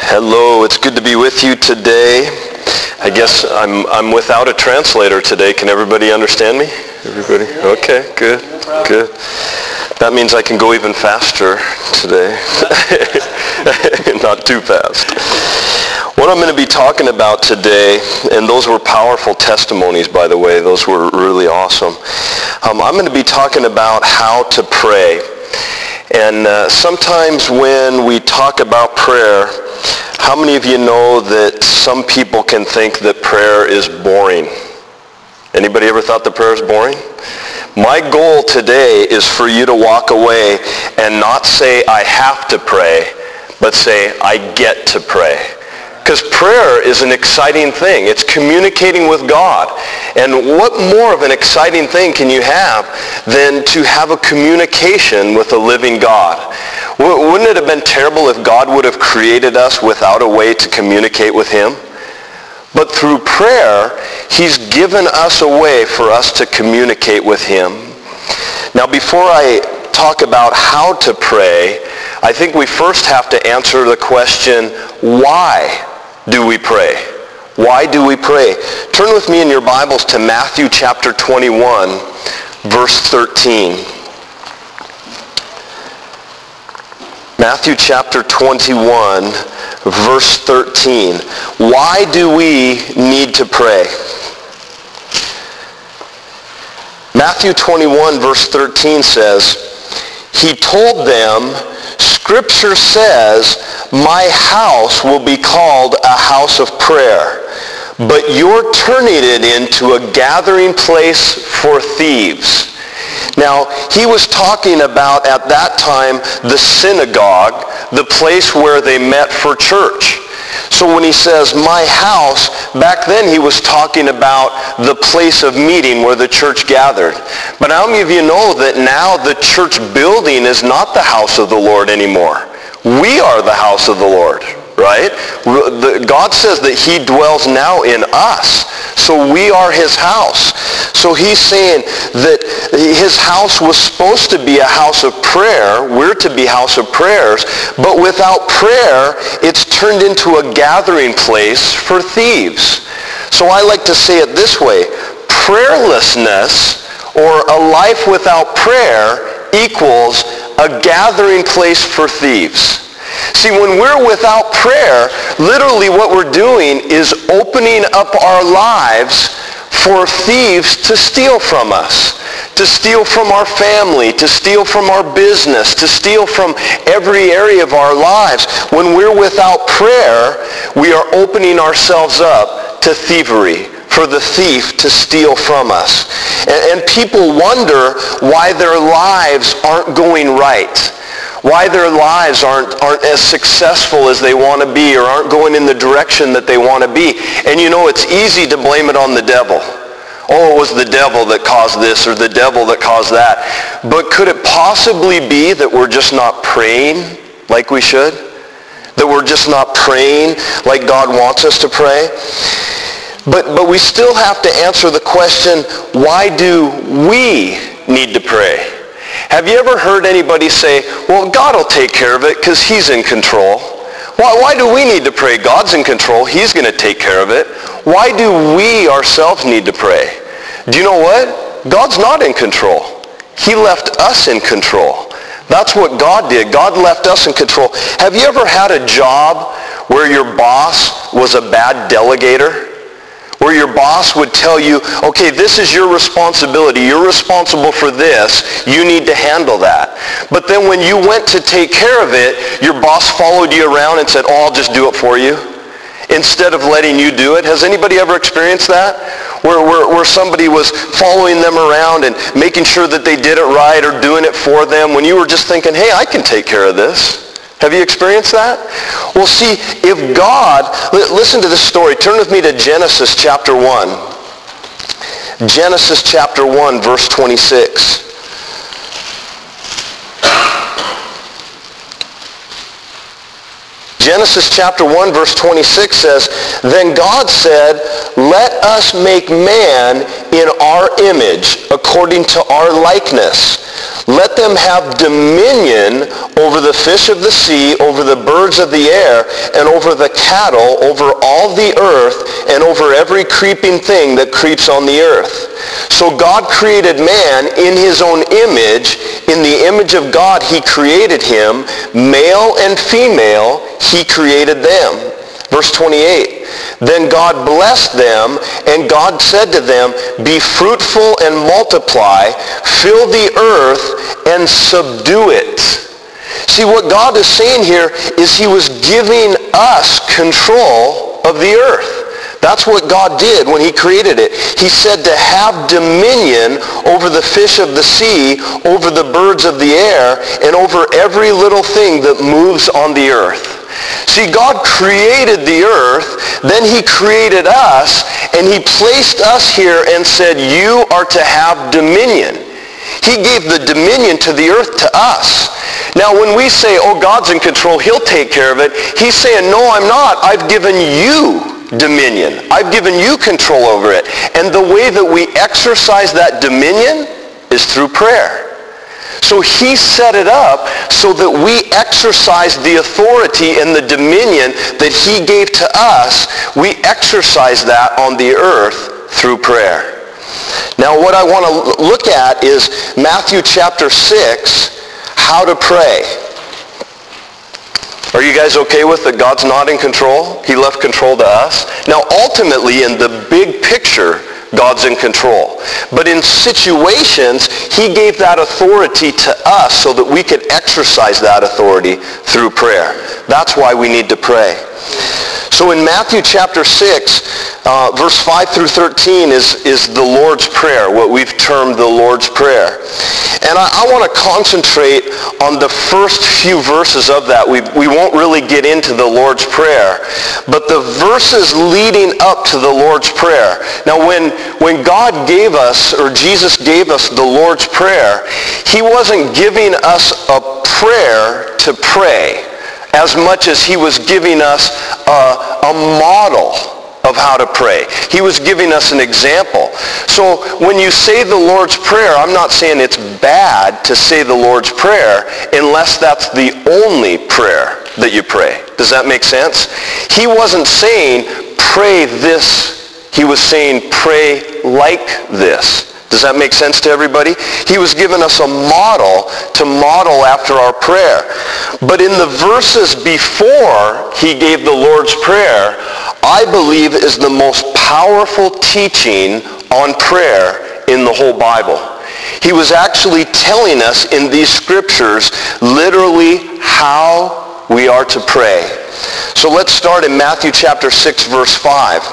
Hello, it's good to be with you today. I guess I'm without a translator today. Can everybody understand me? Everybody? Okay, good. That means I can go even faster today. Not too fast. What I'm going to be talking about today, and those were powerful testimonies, by the way. Those were really awesome. I'm going to be talking about how to pray. And sometimes when we talk about prayer, how many of you know that some people can think that prayer is boring? Anybody ever thought that prayer is boring? My goal today is for you to walk away and not say, I have to pray, but say, I get to pray. Because prayer is an exciting thing. It's communicating with God. And what more of an exciting thing can you have than to have a communication with a living God? Wouldn't it have been terrible if God would have created us without a way to communicate with him? But through prayer, he's given us a way for us to communicate with him. Now, before I talk about how to pray, I think we first have to answer the question, why do we pray? Why do we pray? Turn with me in your Bibles to Matthew chapter 21, verse 13. Matthew chapter 21, verse 13. Why do we need to pray? Matthew 21, verse 13 says, he told them, Scripture says, my house will be called a house of prayer, but you're turning it into a gathering place for thieves. Now, he was talking about, at that time, the synagogue, the place where they met for church. So when he says, my house, back then he was talking about the place of meeting where the church gathered. But how many of you know that now the church building is not the house of the Lord anymore? We are the house of the Lord, right? God says that he dwells now in us. So we are his house. So he's saying that his house was supposed to be a house of prayer. We're to be house of prayers. But without prayer, it's turned into a gathering place for thieves. So I like to say it this way. Prayerlessness or a life without prayer equals a gathering place for thieves. See, when we're without prayer, literally what we're doing is opening up our lives for thieves to steal from us, to steal from our family, to steal from our business, to steal from every area of our lives. When we're without prayer, we are opening ourselves up to thievery, for the thief to steal from us. And people wonder why their lives aren't going right, why their lives aren't as successful as they want to be or aren't going in the direction that they want to be. And you know, it's easy to blame it on the devil. Oh, it was the devil that caused this or the devil that caused that. But could it possibly be that we're just not praying like we should? That we're just not praying like God wants us to pray? But we still have to answer the question, why do we need to pray? Have you ever heard anybody say, well, God will take care of it because he's in control? Why do we need to pray? God's in control. He's going to take care of it. Why do we ourselves need to pray? Do you know what? God's not in control. He left us in control. That's what God did. God left us in control. Have you ever had a job where your boss was a bad delegator? Where your boss would tell you, okay, this is your responsibility. You're responsible for this. You need to handle that. But then when you went to take care of it, your boss followed you around and said, oh, I'll just do it for you, instead of letting you do it. Has anybody ever experienced that? Where somebody was following them around and making sure that they did it right or doing it for them when you were just thinking, hey, I can take care of this. Have you experienced that? Well, see, if God, listen to this story. Turn with me to Genesis chapter 1. Genesis chapter 1, verse 26. Genesis chapter 1, verse 26 says, then God said, let us make man in our image, according to our likeness. Let them have dominion over the fish of the sea, over the birds of the air, and over the cattle, over all the earth, and over every creeping thing that creeps on the earth. So God created man in his own image. In the image of God he created him. Male and female he created them. Verse 28, then God blessed them, and God said to them, be fruitful and multiply, fill the earth and subdue it. See, what God is saying here is he was giving us control of the earth. That's what God did when he created it. He said to have dominion over the fish of the sea, over the birds of the air, and over every little thing that moves on the earth. See, God created the earth, then he created us, and he placed us here and said, you are to have dominion. He gave the dominion to the earth to us. Now, when we say, oh, God's in control, he'll take care of it, he's saying, no, I'm not. I've given you dominion. I've given you control over it. And the way that we exercise that dominion is through prayer. So he set it up so that we exercise the authority and the dominion that he gave to us. We exercise that on the earth through prayer. Now what I want to look at is Matthew chapter 6, how to pray. Are you guys okay with that God's not in control? He left control to us. Now ultimately in the big picture, God's in control. But in situations, he gave that authority to us so that we could exercise that authority through prayer. That's why we need to pray. So in Matthew chapter 6, verse 5 through 13 is the Lord's Prayer, what we've termed the Lord's Prayer. And I want to concentrate on the first few verses of that. We won't really get into the Lord's Prayer, but the verses leading up to the Lord's Prayer. Now when God gave us, or Jesus gave us the Lord's Prayer, he wasn't giving us a prayer to pray as much as he was giving us a model of how to pray. He was giving us an example. So when you say the Lord's Prayer, I'm not saying it's bad to say the Lord's Prayer unless that's the only prayer that you pray. Does that make sense? He wasn't saying pray this. He was saying pray like this. Does that make sense to everybody? He was giving us a model to model after our prayer. But in the verses before he gave the Lord's Prayer, I believe is the most powerful teaching on prayer in the whole Bible. He was actually telling us in these scriptures literally how we are to pray. So let's start in Matthew chapter 6, verse 5.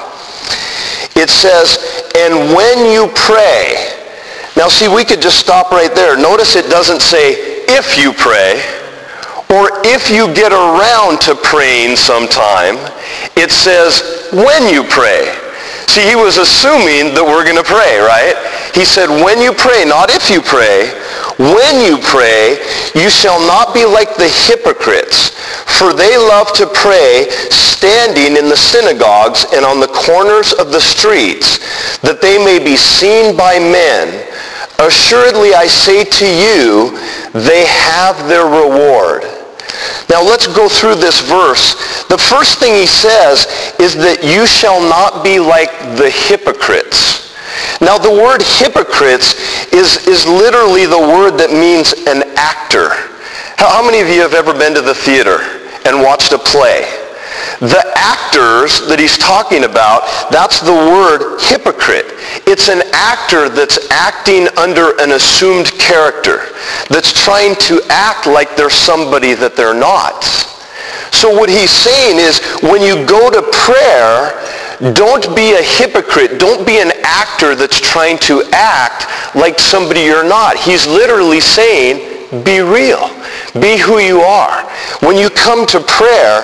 It says, and when you pray. Now see, we could just stop right there. Notice it doesn't say if you pray or if you get around to praying sometime. It says when you pray. See, he was assuming that we're going to pray, right? He said when you pray, not if you pray. When you pray, you shall not be like the hypocrites, for they love to pray standing in the synagogues and on the corners of the streets, that they may be seen by men. Assuredly, I say to you, they have their reward. Now let's go through this verse. The first thing he says is that you shall not be like the hypocrites. Now the word hypocrites is literally the word that means an actor. How many of you have ever been to the theater and watched a play? The actors that he's talking about, that's the word hypocrite. It's an actor that's acting under an assumed character, that's trying to act like they're somebody that they're not. So what he's saying is when you go to prayer, don't be a hypocrite. Don't be an actor that's trying to act like somebody you're not. He's literally saying, be real. Be who you are. When you come to prayer,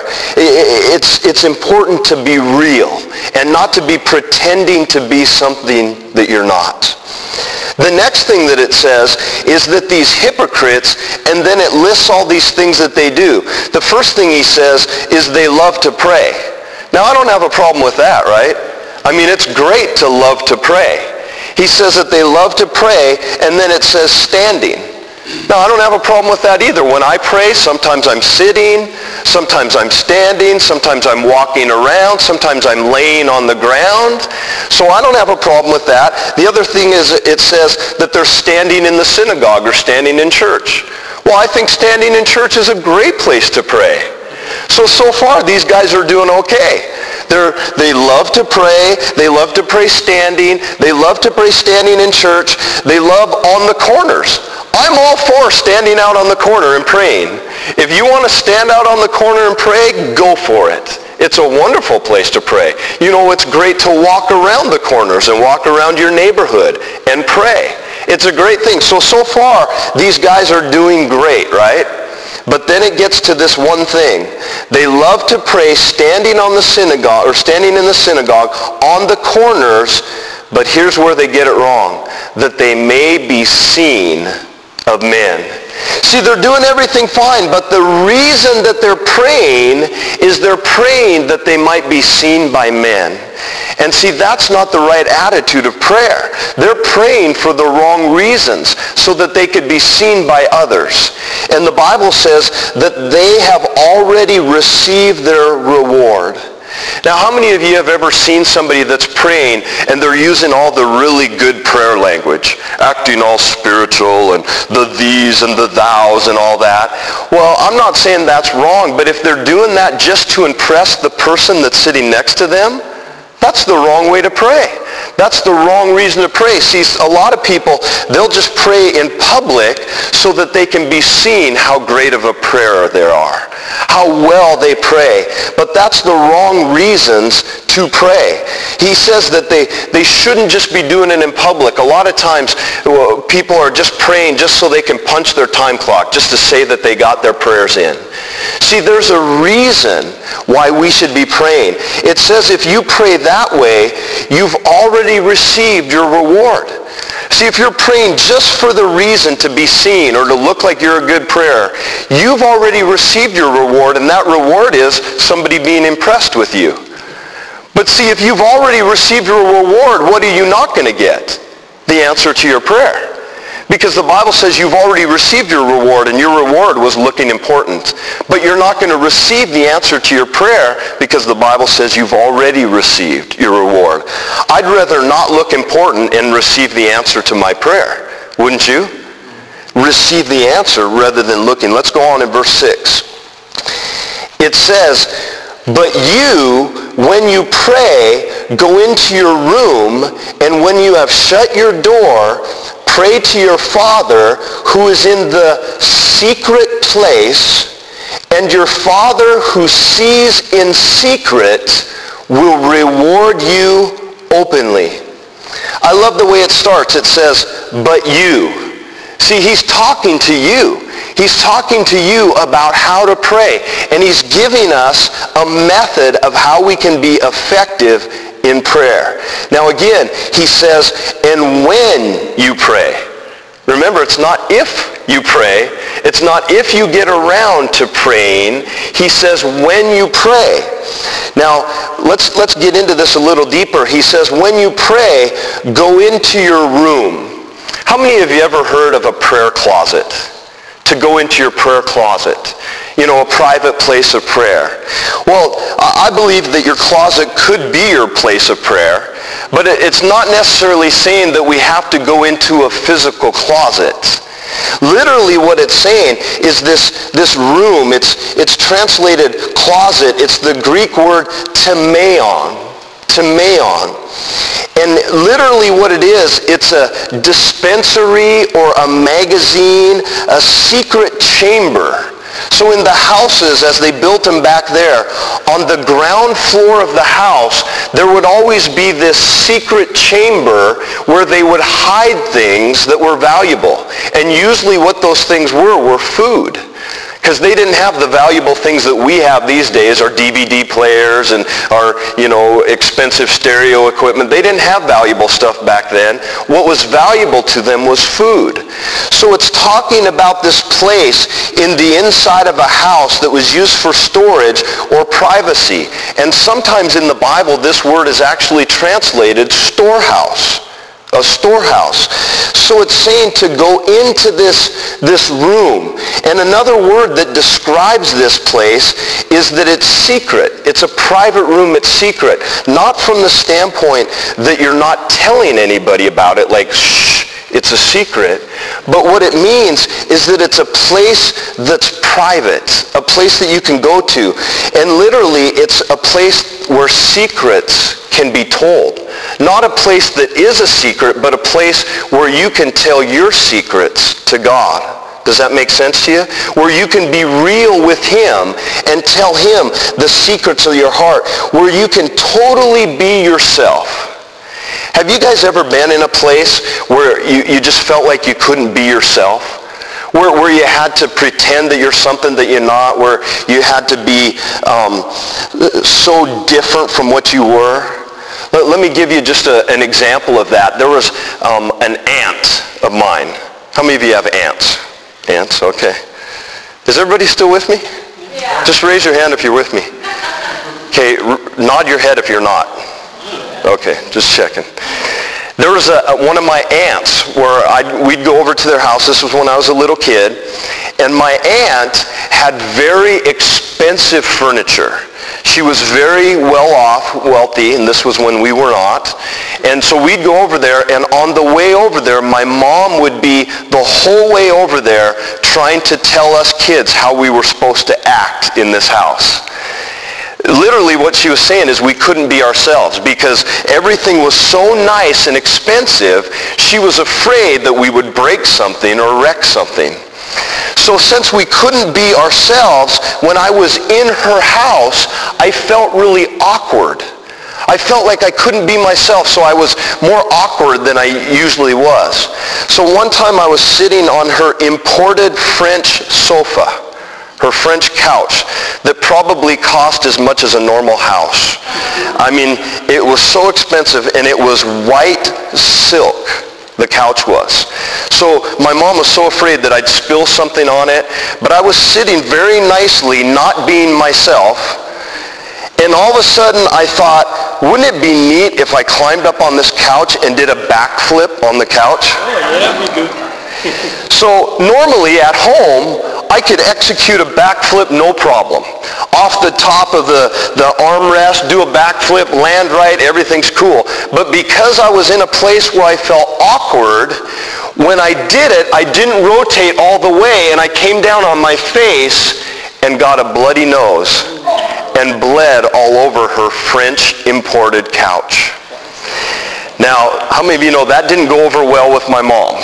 it's important to be real and not to be pretending to be something that you're not. The next thing that it says is that these hypocrites, and then it lists all these things that they do. The first thing he says is they love to pray. Now, I don't have a problem with that, right? I mean, it's great to love to pray. He says that they love to pray, and then it says standing. Now, I don't have a problem with that either. When I pray, sometimes I'm sitting, sometimes I'm standing, sometimes I'm walking around, sometimes I'm laying on the ground. So I don't have a problem with that. The other thing is it says that they're standing in the synagogue or standing in church. Well, I think standing in church is a great place to pray. So far, these guys are doing okay. They love to pray. They love to pray standing. They love to pray standing in church. They love on the corners. I'm all for standing out on the corner and praying. If you want to stand out on the corner and pray, go for it. It's a wonderful place to pray. You know, it's great to walk around the corners and walk around your neighborhood and pray. It's a great thing. So far, these guys are doing great, right? But then it gets to this one thing. They love to pray standing on the synagogue or standing in the synagogue on the corners, but here's where they get it wrong. That they may be seen of men. See, they're doing everything fine, but the reason that they're praying is they're praying that they might be seen by men. And see, that's not the right attitude of prayer. They're praying for the wrong reasons so that they could be seen by others. And the Bible says that they have already received their reward. Now, how many of you have ever seen somebody that's praying and they're using all the really good prayer language, acting all spiritual and the these and the thous and all that? Well, I'm not saying that's wrong, but if they're doing that just to impress the person that's sitting next to them, that's the wrong way to pray. That's the wrong reason to pray. See, a lot of people, they'll just pray in public so that they can be seen how great of a prayer they are, how well they pray. But that's the wrong reasons to pray. He says that they shouldn't just be doing it in public. A lot of times, people are just praying just so they can punch their time clock, just to say that they got their prayers in. See, there's a reason why we should be praying. It says if you pray that way, you've already received your reward. See, if you're praying just for the reason to be seen or to look like you're a good prayer, you've already received your reward, and that reward is somebody being impressed with you. But see, if you've already received your reward, what are you not going to get? The answer to your prayer. Because the Bible says you've already received your reward, and your reward was looking important. But you're not going to receive the answer to your prayer because the Bible says you've already received your reward. I'd rather not look important and receive the answer to my prayer. Wouldn't you? Receive the answer rather than looking. Let's go on in verse 6. It says, "But you, when you pray, go into your room, and when you have shut your door, pray to your Father who is in the secret place, and your Father who sees in secret will reward you openly." I love the way it starts. It says, "But you." See, he's talking to you. He's talking to you about how to pray. And he's giving us a method of how we can be effective in prayer. Now again, he says, and when you pray. Remember, it's not if you pray. It's not if you get around to praying. He says when you pray. Now, let's get into this a little deeper. He says when you pray, go into your room. How many of you ever heard of a prayer closet? To go into your prayer closet. You know, a private place of prayer. Well, I believe that your closet could be your place of prayer, but it's not necessarily saying that we have to go into a physical closet. Literally what it's saying is this room, it's translated closet. It's the Greek word timeon. Timeon. And literally what it is, it's a dispensary or a magazine, a secret chamber. So in the houses, as they built them back there, on the ground floor of the house, there would always be this secret chamber where they would hide things that were valuable. And usually what those things were food. Because they didn't have the valuable things that we have these days, our DVD players and our, expensive stereo equipment. They didn't have valuable stuff back then. What was valuable to them was food. So it's talking about this place in the inside of a house that was used for storage or privacy. And sometimes in the Bible, this word is actually translated storehouse. a storehouse. So it's saying to go into this room. And another word that describes this place is that it's secret. It's a private room. It's secret. Not from the standpoint that you're not telling anybody about it, like, shh, it's a secret. But what it means is that it's a place that's private, a place that you can go to. And literally, it's a place where secrets can be told. Not a place that is a secret, but a place where you can tell your secrets to God. Does that make sense to you? Where you can be real with him and tell him the secrets of your heart. Where you can totally be yourself. Have you guys ever been in a place where you just felt like you couldn't be yourself? Where you had to pretend that you're something that you're not? Where you had to be so different from what you were? Let me give you just an example of that. There was an aunt of mine. How many of you have aunts? Aunts, okay. Is everybody still with me? Yeah. Just raise your hand if you're with me. Okay, nod your head if you're not. Okay, just checking. There was one of my aunts where we'd go over to their house. This was when I was a little kid. And my aunt had very expensive furniture. She was very wealthy, and this was when we were not. And so we'd go over there, and on the way over there, my mom would be the whole way over there trying to tell us kids how we were supposed to act in this house. Literally what she was saying is we couldn't be ourselves because everything was so nice and expensive, she was afraid that we would break something or wreck something. So since we couldn't be ourselves, when I was in her house, I felt really awkward. I felt like I couldn't be myself, so I was more awkward than I usually was. So one time I was sitting on her imported French sofa, her French couch, that probably cost as much as a normal house. I mean, it was so expensive, and it was white silk, the couch was. So my mom was so afraid that I'd spill something on it, but I was sitting very nicely, not being myself, and all of a sudden I thought, wouldn't it be neat if I climbed up on this couch and did a backflip on the couch? Oh, yeah, that'd be good. So normally at home, I could execute a backflip no problem. Off the top of the armrest, do a backflip, land right, everything's cool. But because I was in a place where I felt awkward, when I did it, I didn't rotate all the way, and I came down on my face and got a bloody nose and bled all over her French imported couch. Now, how many of you know that didn't go over well with my mom?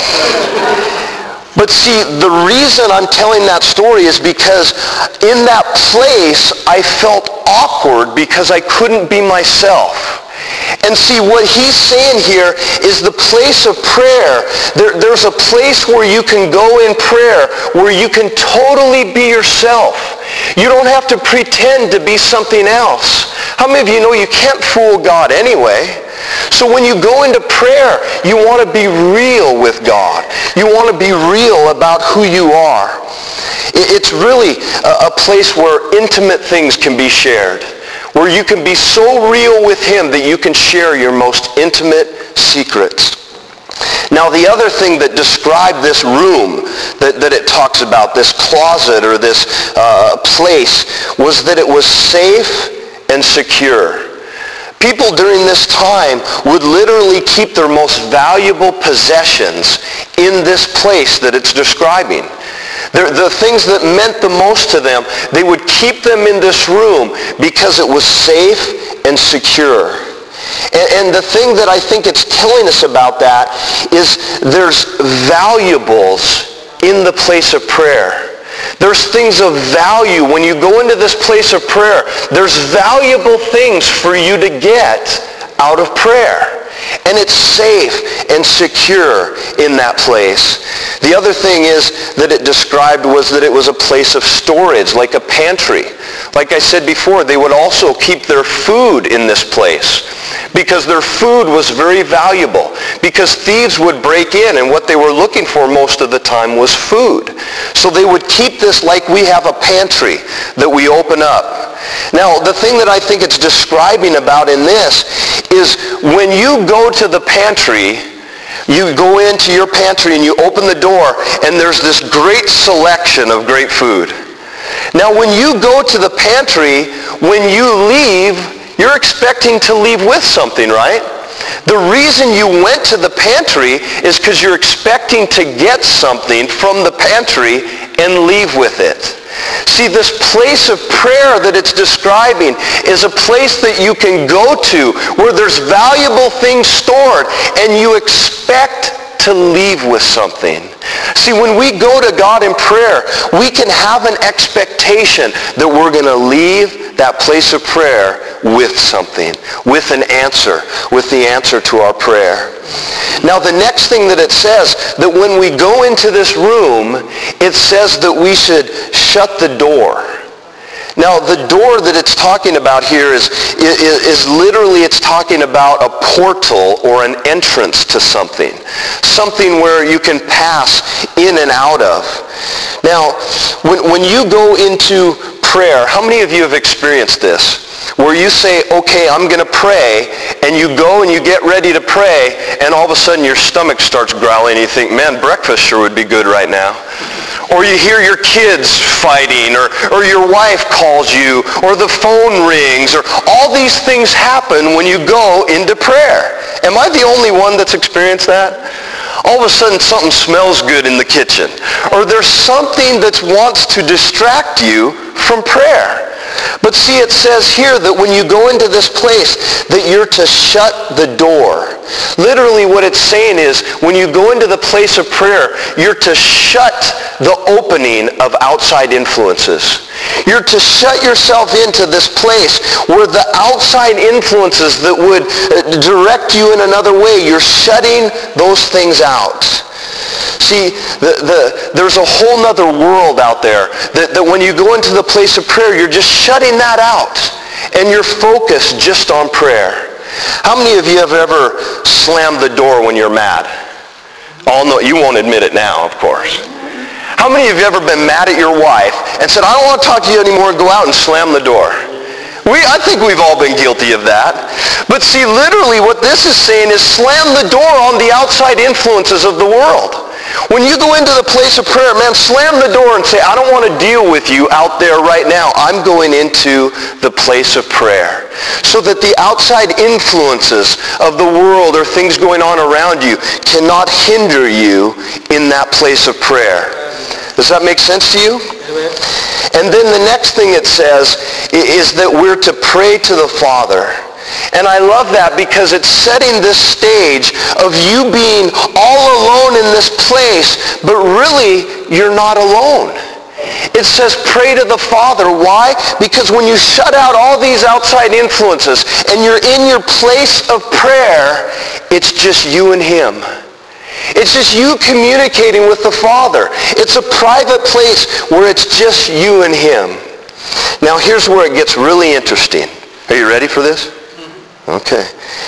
But see, the reason I'm telling that story is because in that place, I felt awkward because I couldn't be myself. And see, what he's saying here is the place of prayer. There's a place where you can go in prayer, where you can totally be yourself. You don't have to pretend to be something else. How many of you know you can't fool God anyway? So when you go into prayer, you want to be real with God. You want to be real about who you are. It's really a place where intimate things can be shared, where you can be so real with him that you can share your most intimate secrets. Now, the other thing that described this room that it talks about, this closet or this place, was that it was safe and secure. People during this time would literally keep their most valuable possessions in this place that it's describing. The things that meant the most to them, they would keep them in this room because it was safe and secure. And the thing that I think it's telling us about that is there's valuables in the place of prayer. There's things of value. When you go into this place of prayer, there's valuable things for you to get out of prayer. And it's safe and secure in that place. The other thing is that it described was that it was a place of storage, like a pantry. Like I said before, they would also keep their food in this place because their food was very valuable, because thieves would break in, and what they were looking for most of the time was food. So they would keep this like we have a pantry that we open up. Now, the thing that I think it's describing about in this is when you go to the pantry, You go into your pantry and you open the door and there's this great selection of great food. Now when you go to the pantry, when you leave, you're expecting to leave with something, right? The reason you went to the pantry is because you're expecting to get something from the pantry and leave with it. See, this place of prayer that it's describing is a place that you can go to where there's valuable things stored and you expect to leave with something. See, when we go to God in prayer, we can have an expectation that we're going to leave that place of prayer with something, with an answer, with the answer to our prayer. Now, the next thing that it says, that when we go into this room, it says that we should shut the door. Now, the door that it's talking about here is literally, it's talking about a portal or an entrance to something. Something where you can pass in and out of. Now, when you go into prayer, how many of you have experienced this? Where you say, okay, I'm going to pray, and you go and you get ready to pray, and all of a sudden your stomach starts growling, and you think, man, breakfast sure would be good right now. Or you hear your kids fighting, or your wife calls you, or the phone rings, or all these things happen when you go into prayer. Am I the only one that's experienced that? All of a sudden something smells good in the kitchen. Or there's something that wants to distract you from prayer. But see, it says here that when you go into this place, that you're to shut the door. Literally what it's saying is, when you go into the place of prayer, you're to shut the opening of outside influences. You're to shut yourself into this place where the outside influences that would direct you in another way, you're shutting those things out. See, there's a whole nother world out there that when you go into the place of prayer, you're just shutting that out. And you're focused just on prayer. How many of you have ever slammed the door when you're mad? Oh, no, you won't admit it now, of course. How many of you have ever been mad at your wife and said, I don't want to talk to you anymore, and go out and slam the door? I think we've all been guilty of that. But see, literally what this is saying is slam the door on the outside influences of the world. When you go into the place of prayer, man, slam the door and say, I don't want to deal with you out there right now. I'm going into the place of prayer. So that the outside influences of the world or things going on around you cannot hinder you in that place of prayer. Does that make sense to you? Amen. And then the next thing it says is that we're to pray to the Father. And I love that because it's setting this stage of you being all alone in this place, but really you're not alone. It says pray to the Father. Why? Because when you shut out all these outside influences and you're in your place of prayer, it's just you and him. It's just you communicating with the Father. It's a private place where it's just you and him. Now here's where it gets really interesting. Are you ready for this? Okay.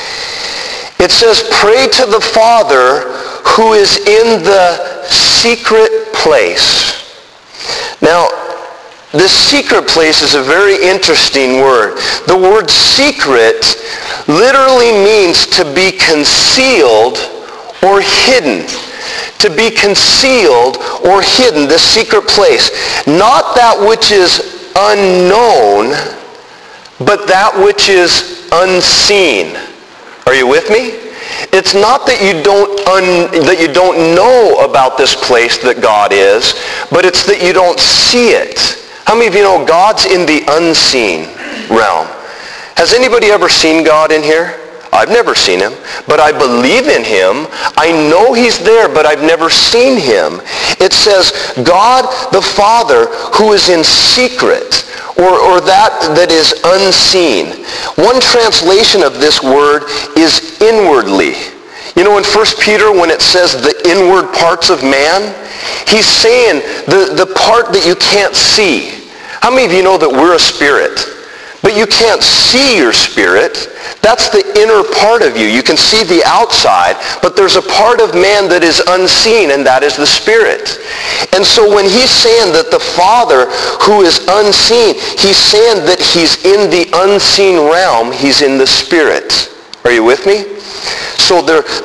It says, pray to the Father who is in the secret place. Now, this secret place is a very interesting word. The word secret literally means to be concealed or hidden. To be concealed or hidden, the secret place. Not that which is unknown, but that which is unseen. Are you with me? It's not that you don't know about this place that God is, but it's that you don't see it. How many of you know God's in the unseen realm? Has anybody ever seen God in here? I've never seen him, but I believe in him. I know he's there, but I've never seen him. It says, God the Father who is in secret, or that is unseen. One translation of this word is inwardly. You know, in 1 Peter, when it says the inward parts of man, he's saying the part that you can't see. How many of you know that we're a spirit? But you can't see your spirit. That's the inner part of you. You can see the outside, but there's a part of man that is unseen, and that is the spirit. And so when he's saying that the Father who is unseen, he's saying that he's in the unseen realm. He's in the spirit. Are you with me? So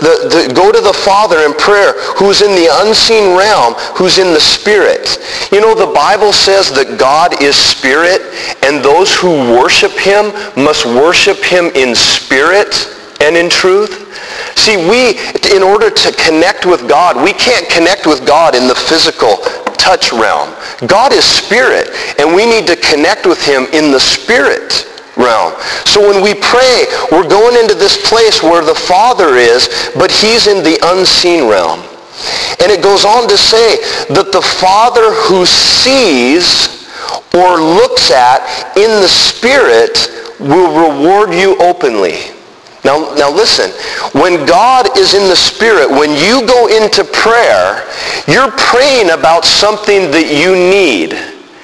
go to the Father in prayer, who's in the unseen realm, who's in the Spirit. You know, the Bible says that God is Spirit, and those who worship him must worship him in spirit and in truth. See, in order to connect with God, we can't connect with God in the physical touch realm. God is Spirit, and we need to connect with him in the Spirit realm. So when we pray, we're going into this place where the Father is, but he's in the unseen realm. And it goes on to say that the Father who sees or looks at in the Spirit will reward you openly. Now listen, when God is in the Spirit, when you go into prayer, you're praying about something that you need.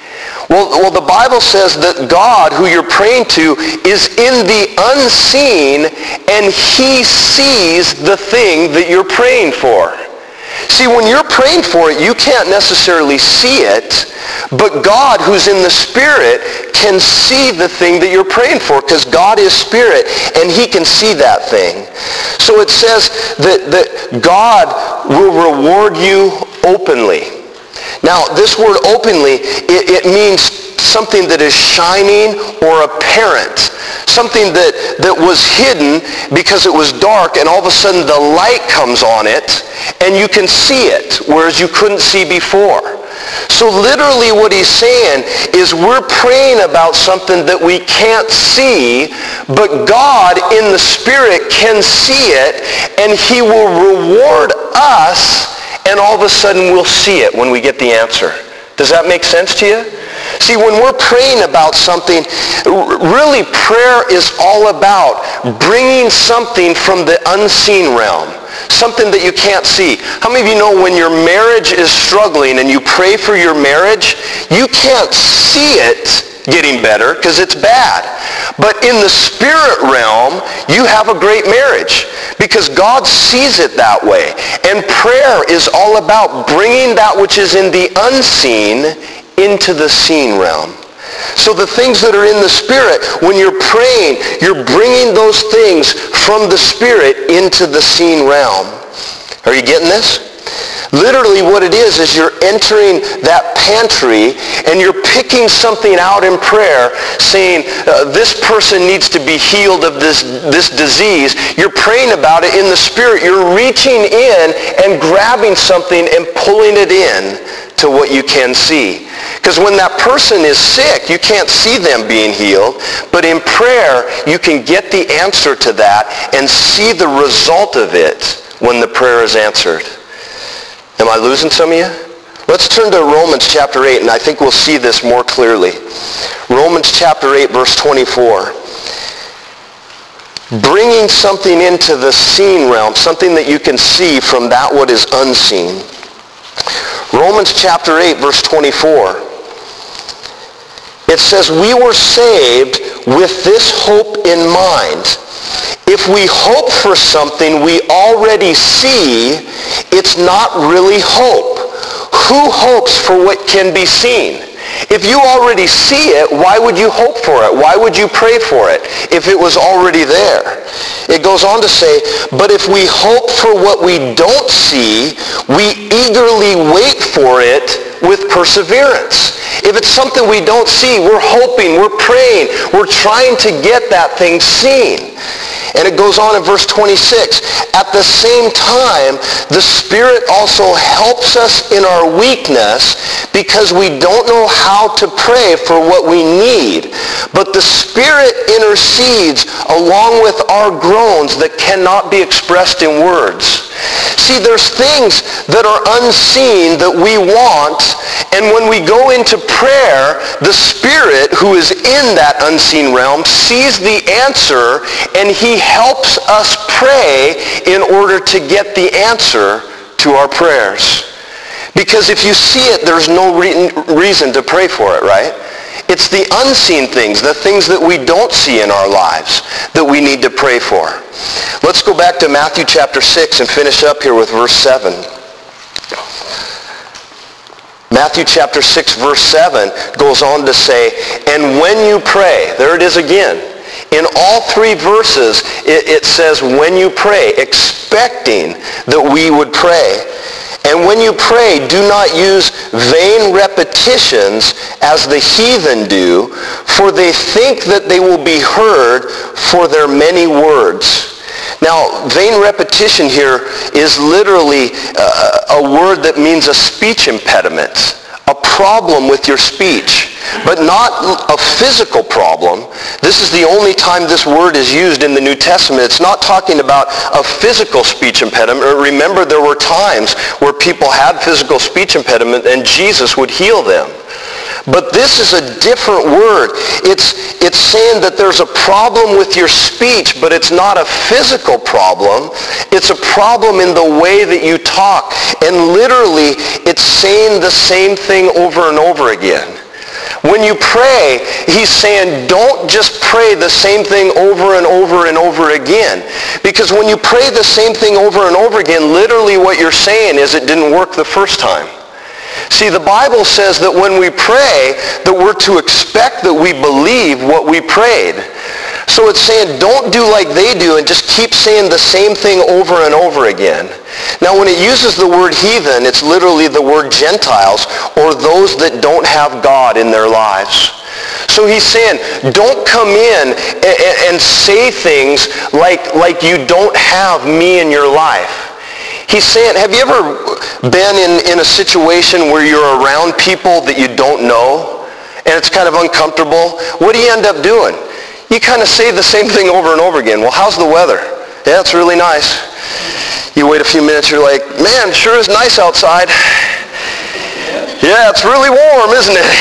Well, the Bible says that God, who you're praying to, is in the unseen, and he sees the thing that you're praying for. See, when you're praying for it, you can't necessarily see it, but God, who's in the Spirit, can see the thing that you're praying for, because God is Spirit, and he can see that thing. So it says that God will reward you openly. Now, this word openly, it means something that is shining or apparent. Something that was hidden because it was dark, and all of a sudden the light comes on it, and you can see it, whereas you couldn't see before. So literally what he's saying is we're praying about something that we can't see, but God in the Spirit can see it, and he will reward us, and all of a sudden we'll see it when we get the answer. Does that make sense to you? See, when we're praying about something, really prayer is all about bringing something from the unseen realm, something that you can't see. How many of you know when your marriage is struggling and you pray for your marriage, you can't see it getting better because it's bad. But in the spirit realm, you have a great marriage because God sees it that way. And prayer is all about bringing that which is in the unseen into the seen realm. So the things that are in the Spirit, when you're praying, you're bringing those things from the Spirit into the seen realm. Are you getting this? Literally what it is you're entering that pantry and you're picking something out in prayer saying, this person needs to be healed of this disease. You're praying about it in the Spirit. You're reaching in and grabbing something and pulling it in to what you can see. Because when that person is sick, you can't see them being healed. But in prayer, you can get the answer to that and see the result of it when the prayer is answered. Am I losing some of you? Let's turn to Romans chapter 8, and I think we'll see this more clearly. Romans chapter 8, verse 24. Bringing something into the seen realm, something that you can see from that what is unseen. Romans chapter 8, verse 24. It says, we were saved with this hope in mind. If we hope for something we already see, it's not really hope. Who hopes for what can be seen? If you already see it, why would you hope for it? Why would you pray for it if it was already there? It goes on to say, but if we hope for what we don't see, we eagerly wait for it with perseverance. If it's something we don't see, we're hoping, we're praying, we're trying to get that thing seen. And it goes on in verse 26. At the same time, the Spirit also helps us in our weakness because we don't know how to pray for what we need. But the Spirit intercedes along with our groans that cannot be expressed in words. See, there's things that are unseen that we want, and when we go into prayer, the Spirit who is in that unseen realm sees the answer, and he helps us pray in order to get the answer to our prayers. Because if you see it, there's no reason to pray for it, right? It's the unseen things, the things that we don't see in our lives that we need to pray for. Let's go back to Matthew chapter 6 and finish up here with verse 7. Matthew chapter 6 verse 7 goes on to say, and when you pray, there it is again, In all three verses, it says, when you pray, expecting that we would pray. And when you pray, do not use vain repetitions as the heathen do, for they think that they will be heard for their many words. Now, vain repetition here is literally a word that means a speech impediment, a problem with your speech, but not a physical problem. This is the only time this word is used in the New Testament. It's not talking about a physical speech impediment. Remember, there were times where people had physical speech impediment and Jesus would heal them. But this is a different word. It's saying that there's a problem with your speech, but it's not a physical problem. It's a problem in the way that you talk. And literally, it's saying the same thing over and over again. When you pray, he's saying, don't just pray the same thing over and over and over again. Because when you pray the same thing over and over again, literally what you're saying is it didn't work the first time. See, the Bible says that when we pray, that we're to expect that we believe what we prayed. So it's saying, don't do like they do and just keep saying the same thing over and over again. Now, when it uses the word heathen, it's literally the word Gentiles, or those that don't have God in their lives. So he's saying, don't come in and say things like you don't have me in your life. He's saying, have you ever been in a situation where you're around people that you don't know and it's kind of uncomfortable? What do you end up doing? You kind of say the same thing over and over again. Well, how's the weather? Yeah, it's really nice. You wait a few minutes, you're like, man, sure is nice outside. Yeah, it's really warm, isn't it?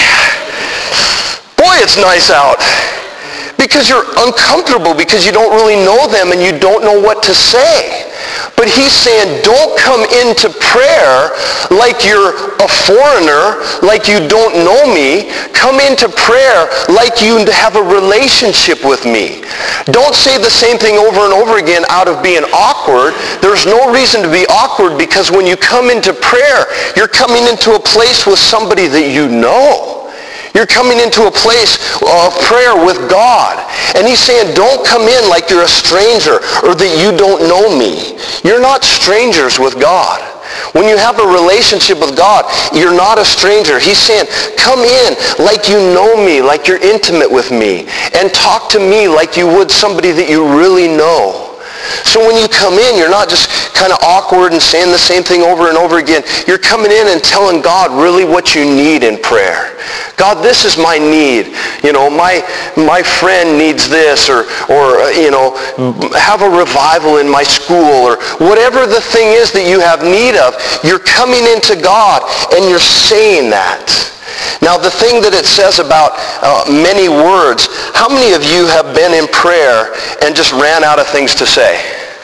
Boy, it's nice out. Because you're uncomfortable, because you don't really know them and you don't know what to say. But he's saying, don't come into prayer like you're a foreigner, like you don't know me. Come into prayer like you have a relationship with me. Don't say the same thing over and over again out of being awkward. There's no reason to be awkward, because when you come into prayer, you're coming into a place with somebody that you know. You're coming into a place of prayer with God. And he's saying, don't come in like you're a stranger or that you don't know me. You're not strangers with God. When you have a relationship with God, you're not a stranger. He's saying, come in like you know me, like you're intimate with me, and talk to me like you would somebody that you really know. So when you come in, you're not just kind of awkward and saying the same thing over and over again. You're coming in and telling God really what you need in prayer. God, this is my need. You know, my friend needs this, or you know, have a revival in my school, or whatever the thing is that you have need of. You're coming into God and you're saying that. Now, the thing that it says about many words, how many of you have been in prayer and just ran out of things to say?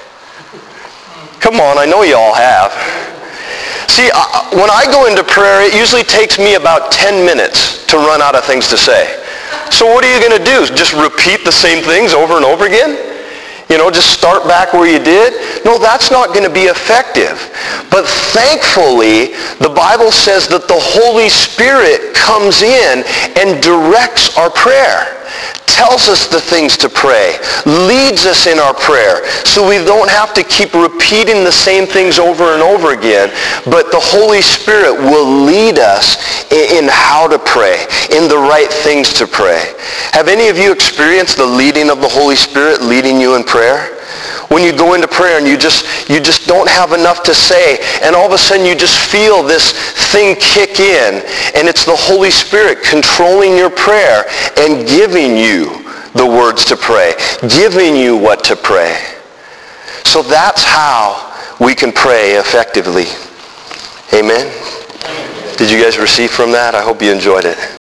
Come on, I know you all have. See, when I go into prayer, it usually takes me about 10 minutes to run out of things to say. So what are you going to do? Just repeat the same things over and over again? You know, just start back where you did? No, that's not going to be effective. But thankfully, the Bible says that the Holy Spirit comes in and directs our prayer, tells us the things to pray, leads us in our prayer, so we don't have to keep repeating the same things over and over again, but the Holy Spirit will lead us in how to pray, in the right things to pray. Have any of you experienced the leading of the Holy Spirit leading you in prayer? When you go into prayer and you just don't have enough to say, and all of a sudden you just feel this thing kick in, and it's the Holy Spirit controlling your prayer and giving you the words to pray, giving you what to pray. So that's how we can pray effectively. Amen? Did you guys receive from that? I hope you enjoyed it.